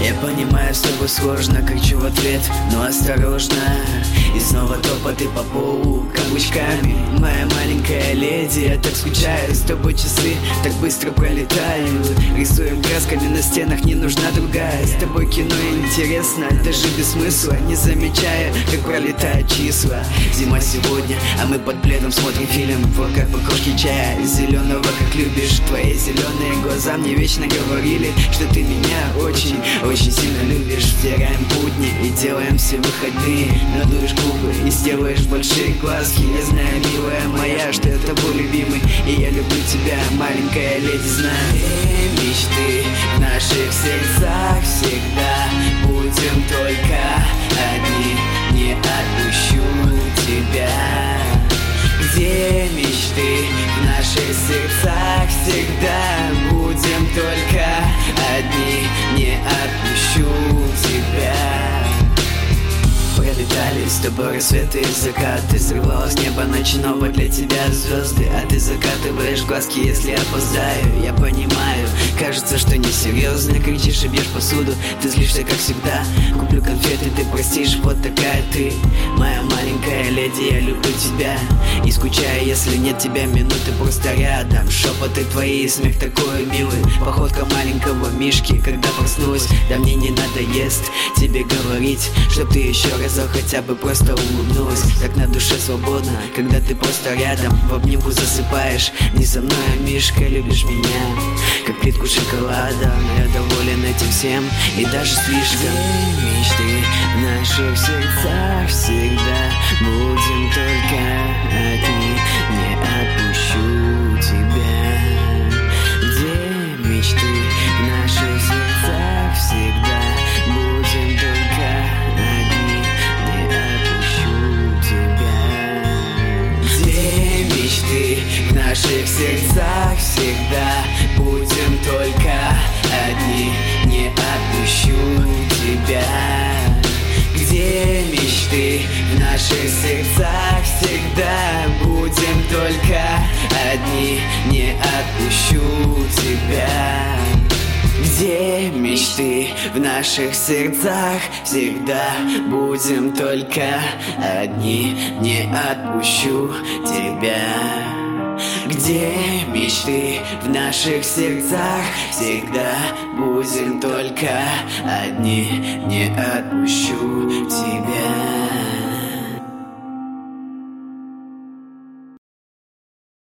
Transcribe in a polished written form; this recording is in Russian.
Я понимаю, с тобой сложно, кричу в ответ, но осторожно. И снова топоты по полу каблучками. Моя маленькая леди, я так скучаю. С тобой часы так быстро пролетают. Рисуем красками на стенах, не нужна другая. С тобой кино интересно, даже без смысла, не замечая, как пролетают числа. Зима сегодня, а мы под пледом смотрим фильм. Вот как по кружке чая зеленого, как любишь. Твои зеленые глаза мне вечно говорили, что ты меня очень, очень сильно любишь. Втираем будни и делаем все выходные. Надуешь губы и сделаешь большие глазки. Я знаю, милая моя, что я тобой любимый, и я люблю тебя, маленькая леди, знай. Мечты в наших сердцах всегда будем только одни. Не отпущу тебя. Где мечты в наших сердцах всегда будем только одни. Не отпущу тебя. Пролетали с тобой рассветы и закаты. Срывалось с неба ночного для тебя звезды. А ты закатываешь глазки, если опоздаю. Я понимаю, кажется, что несерьезно. Кричишь и бьешь посуду, ты злишься, как всегда. Куплю конфеты, ты простишь, вот такая ты. Моя маленькая леди, я люблю тебя. И скучаю, если нет тебя минуты просто рядом. Шепоты твои, смех такой милый. Походка маленького мишки, когда проснулась. Да мне не надоест тебе говорить, чтоб ты еще разок хотя бы просто улыбнулась. Так на душе свободно, когда ты просто рядом. В обнимку засыпаешь, не со мной, а мишка, любишь меня как плитку шоколада. Но я доволен этим всем и даже слишком. Мечты в наших сердцах всегда будем только одни. Не отпущу тебя. Где мечты в наших сердцах всегда будем только одни. Не отпущу тебя. Где мечты в наших сердцах всегда будем только одни. Не отпущу тебя. Где мечты в наших сердцах всегда будем только одни. Не отпущу тебя. Где мечты в наших сердцах всегда будем только одни. Не отпущу тебя. Где мечты в наших сердцах всегда будем только одни. Не отпущу тебя.